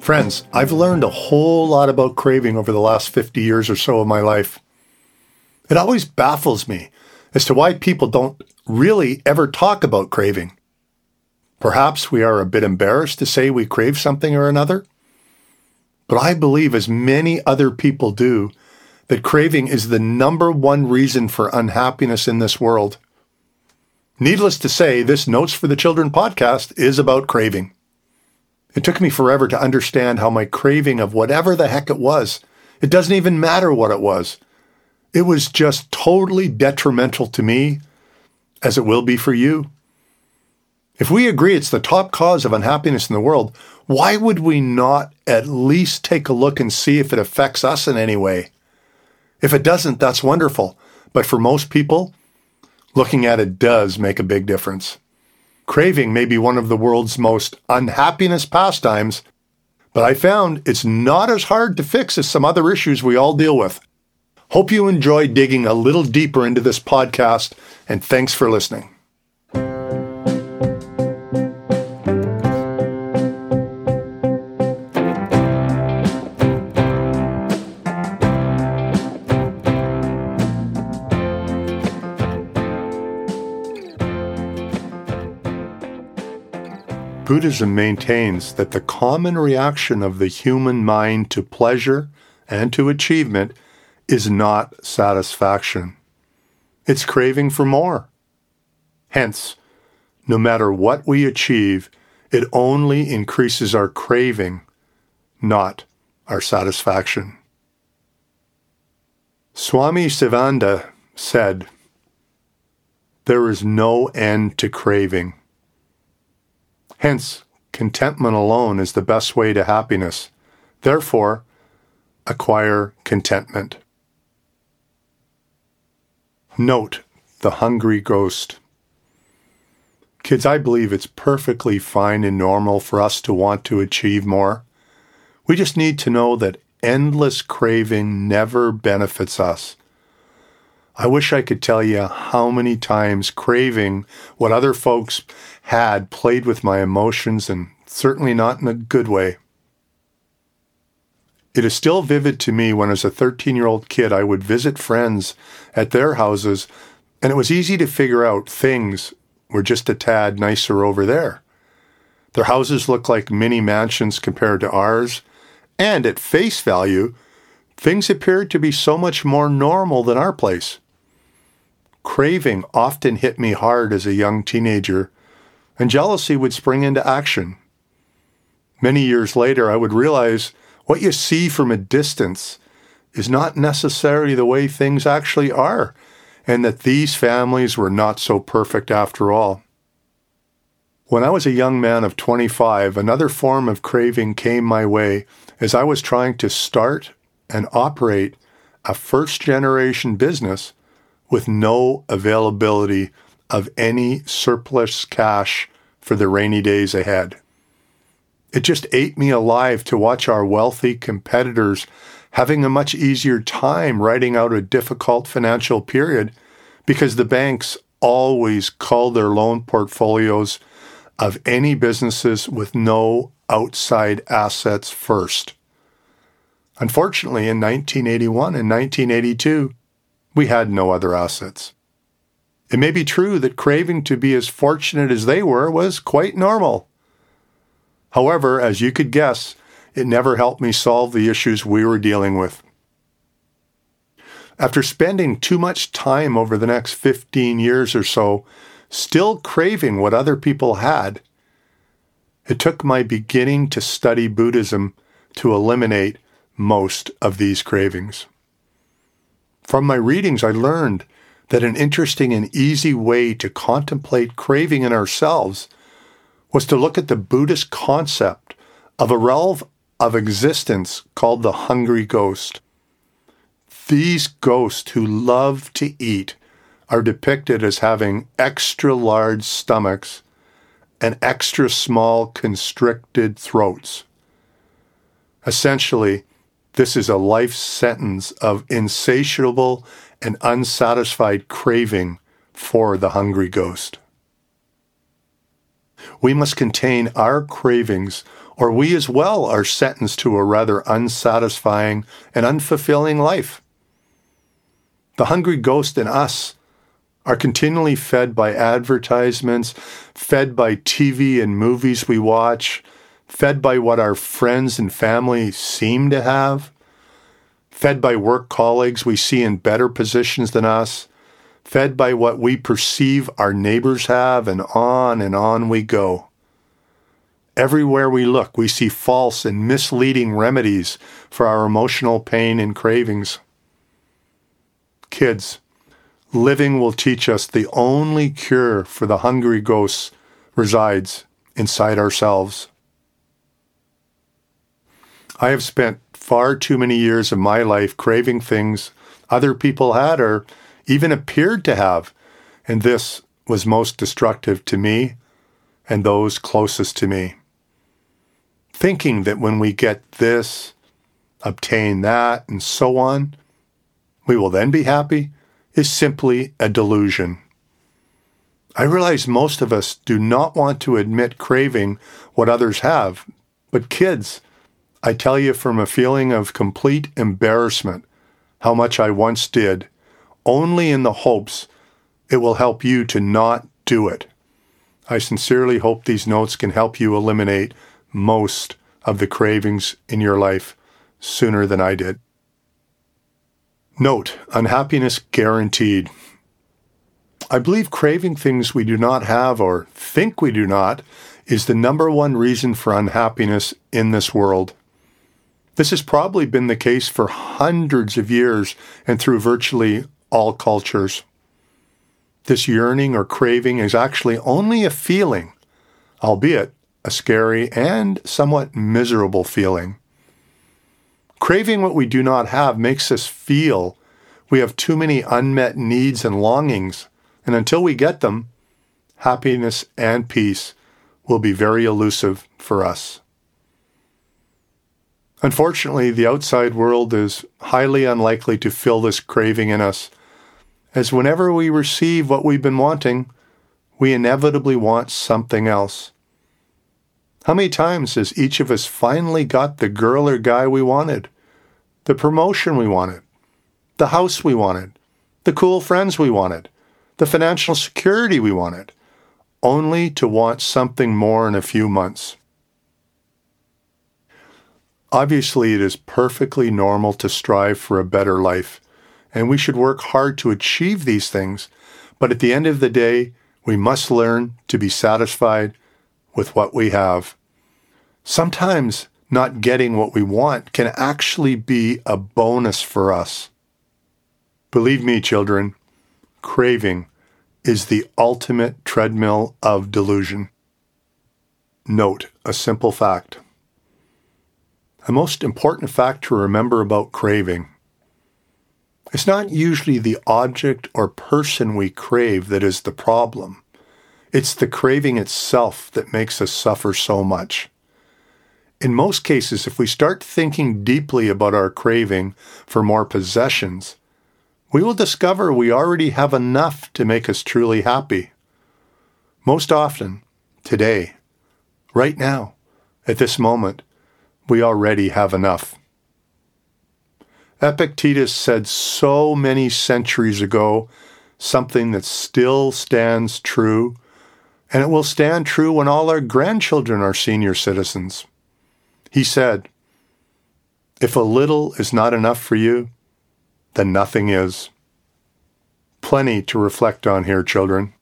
Friends, I've learned a whole lot about craving over the last 50 years or so of my life. It always baffles me as to why people don't really ever talk about craving. Perhaps we are a bit embarrassed to say we crave something or another. But I believe, as many other people do, that craving is the number one reason for unhappiness in this world. Needless to say, this Notes for the Children podcast is about craving. It took me forever to understand how my craving of whatever the heck it was, it doesn't even matter what it was. It was just totally detrimental to me, as it will be for you. If we agree it's the top cause of unhappiness in the world, why would we not at least take a look and see if it affects us in any way? If it doesn't, that's wonderful. But for most people, looking at it does make a big difference. Craving may be one of the world's most unhappiness pastimes, but I found it's not as hard to fix as some other issues we all deal with. Hope you enjoy digging a little deeper into this podcast, and thanks for listening. Buddhism maintains that the common reaction of the human mind to pleasure and to achievement is not satisfaction. It's craving for more. Hence, no matter what we achieve, it only increases our craving, not our satisfaction. Swami Sivananda said, "There is no end to craving." Hence, contentment alone is the best way to happiness. Therefore, acquire contentment. Note the hungry ghost. Kids, I believe it's perfectly fine and normal for us to want to achieve more. We just need to know that endless craving never benefits us. I wish I could tell you how many times craving what other folks had played with my emotions, and certainly not in a good way. It is still vivid to me when, as a 13-year-old kid, I would visit friends at their houses, and it was easy to figure out things were just a tad nicer over there. Their houses looked like mini mansions compared to ours, and at face value, things appeared to be so much more normal than our place. Craving often hit me hard as a young teenager, and jealousy would spring into action. Many years later, I would realize what you see from a distance is not necessarily the way things actually are, and that these families were not so perfect after all. When I was a young man of 25, another form of craving came my way as I was trying to start and operate a first-generation business with no availability of any surplus cash for the rainy days ahead. It just ate me alive to watch our wealthy competitors having a much easier time riding out a difficult financial period because the banks always cull their loan portfolios of any businesses with no outside assets first. Unfortunately, in 1981 and 1982, we had no other assets. It may be true that craving to be as fortunate as they were was quite normal. However, as you could guess, it never helped me solve the issues we were dealing with. After spending too much time over the next 15 years or so, still craving what other people had, it took my beginning to study Buddhism to eliminate most of these cravings. From my readings, I learned that an interesting and easy way to contemplate craving in ourselves was to look at the Buddhist concept of a realm of existence called the hungry ghost. These ghosts who love to eat are depicted as having extra large stomachs and extra small constricted throats. Essentially, this is a life sentence of insatiable and unsatisfied craving for the hungry ghost. We must contain our cravings or we as well are sentenced to a rather unsatisfying and unfulfilling life. The hungry ghost in us are continually fed by advertisements, fed by TV and movies we watch, fed by what our friends and family seem to have, fed by work colleagues we see in better positions than us, fed by what we perceive our neighbors have, and on we go. Everywhere we look, we see false and misleading remedies for our emotional pain and cravings. Kids, living will teach us the only cure for the hungry ghosts resides inside ourselves. I have spent far too many years of my life craving things other people had or even appeared to have, and this was most destructive to me and those closest to me. Thinking that when we get this, obtain that, and so on, we will then be happy is simply a delusion. I realize most of us do not want to admit craving what others have, but kids, I tell you from a feeling of complete embarrassment how much I once did, only in the hopes it will help you to not do it. I sincerely hope these notes can help you eliminate most of the cravings in your life sooner than I did. Note, unhappiness guaranteed. I believe craving things we do not have or think we do not is the number one reason for unhappiness in this world. This has probably been the case for hundreds of years and through virtually all cultures. This yearning or craving is actually only a feeling, albeit a scary and somewhat miserable feeling. Craving what we do not have makes us feel we have too many unmet needs and longings, and until we get them, happiness and peace will be very elusive for us. Unfortunately, the outside world is highly unlikely to fill this craving in us, as whenever we receive what we've been wanting, we inevitably want something else. How many times has each of us finally got the girl or guy we wanted, the promotion we wanted, the house we wanted, the cool friends we wanted, the financial security we wanted, only to want something more in a few months? Obviously, it is perfectly normal to strive for a better life, and we should work hard to achieve these things, but at the end of the day, we must learn to be satisfied with what we have. Sometimes not getting what we want can actually be a bonus for us. Believe me, children, craving is the ultimate treadmill of delusion. Note a simple fact. The most important fact to remember about craving: it's not usually the object or person we crave that is the problem. It's the craving itself that makes us suffer so much. In most cases, if we start thinking deeply about our craving for more possessions, we will discover we already have enough to make us truly happy. Most often, today, right now, at this moment, we already have enough. Epictetus said so many centuries ago something that still stands true, and it will stand true when all our grandchildren are senior citizens. He said, "If a little is not enough for you, then nothing is." Plenty to reflect on here, children.